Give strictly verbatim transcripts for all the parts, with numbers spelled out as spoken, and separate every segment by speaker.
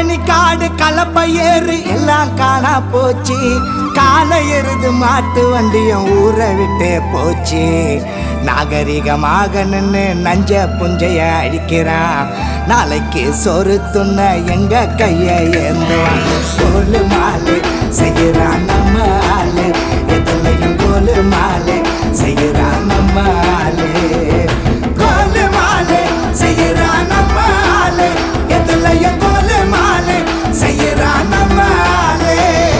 Speaker 1: காணி காடு கலப்பை ஏறு எல்லாம் காணா போச்சு. காலை எருது மாட்டு வண்டியும் ஊரை விட்டே போச்சு. நாகரிகமாக நின்று நஞ்ச புஞ்சைய அழிக்கிறான். நாளைக்கு சொரு துண்ண எங்க கைய ஏந்துவான். கோலு மாலு செய்யறான் நம்ம ஆளு. எதுலையும் கோலு மாலு செய்யறான் நம்ம ஆளு. கோலு மாலு செய்யறான் நம்ம ஆளு. எதுலையும் கோலு மாலு செய்யறான் நம்ம ஆளு.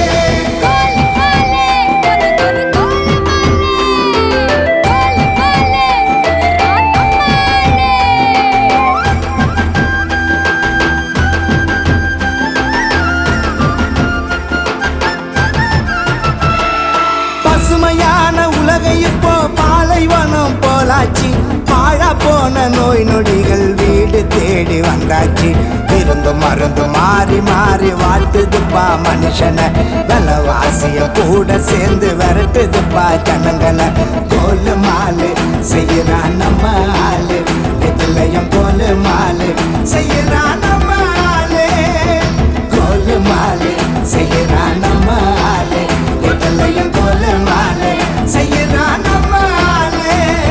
Speaker 1: பசுமையான உலகை இப்போ பாலைவனம் போலாச்சு. பாழா போன நோய் நொடிகள் வீடு தேடி வந்தாச்சு. இருந்து மருந்து மாறி மாறி வாட்டுதுப்பா மனுஷனை. விலவாசிய கூட சேர்ந்து விரட்டுதுப்பா ஜனங்களை. கோலு மாலு செய்யறான் நம்ம ஆளு. எதுலையும் கோலு மாலு செய்யறான் நம்ம ஆளு. கோலு மாலு செய்யறான் நம்ம ஆளு. எதுலையும் கோலு மாலு செய்யறான் நம்ம ஆளு.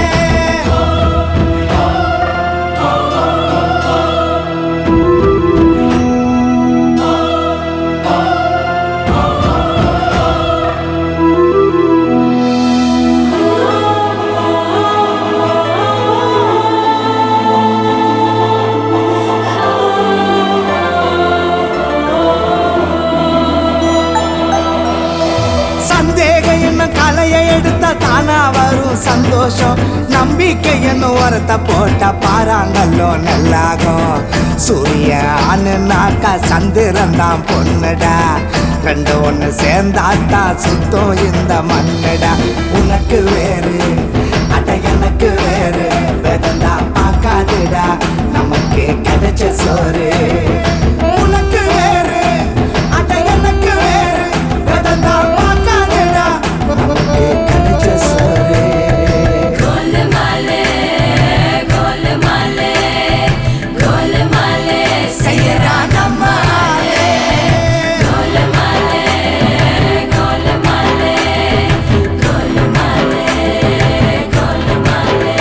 Speaker 1: சந்தேகம் என்ன கலையை எடுத்த தானா வரும் சந்தோஷம். நம்பிக்கை என்ன உரத்த போட்ட பாறாங்கல்லோ நல்லாகும். சூரிய ஆணுனாக்கா சந்திரன் தான் பொண்ணுடா. ரெண்டு ஒண்ணு சேர்ந்தாட்டா சுத்தம் இந்த மண்ணுடா. உனக்கு வேறு அட எனக்கு வேறு வேதந்தா பார்க்காதுடா. நமக்கு கிடைச்ச சோறு. உனக்கு வேறு அட எனக்கு வேறு வேதந்தா பார்க்காதுடா. நமக்கு கிடைச்ச சோறு.
Speaker 2: கோலு மாலு கோலு மாலு கோலு மாலு செய்யறான் நம்ம ஆளு. கோலு மாலு கோலு மாலு கோலு மாலு கோலு மாலு.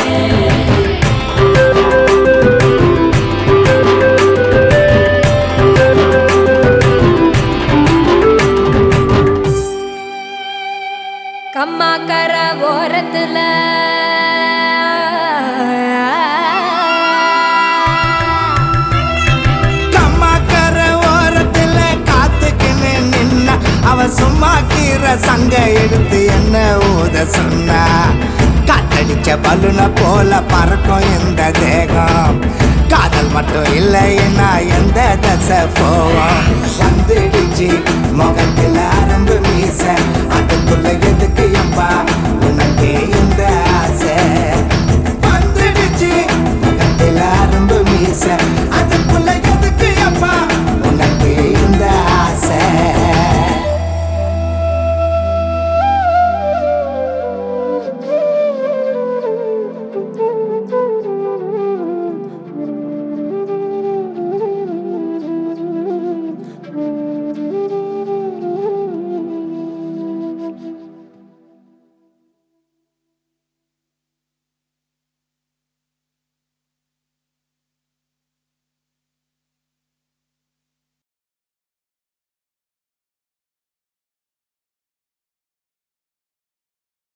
Speaker 2: கம்மாக்கர ஓரத்துல
Speaker 1: கம்மாக்கர ஓரத்துல காத்துக்கின்னு நின்னா. அவ சும்மா கீரை சங்க எடுத்து என்ன ஊத சொன்னா. காத்தடிச்ச பலூன போல பறக்கும் இந்த தேகம். காதல் மட்டும் இல்லைன்னா எந்த தசை போவோம். வந்துடுச்சு முகத்துல அரம்பு மீச. அதுக்குள்ள எதுக்கு எப்பா உனக்கே இந்த ஆசை. வந்துடுச்சு முகத்துல அரம்பு மீச.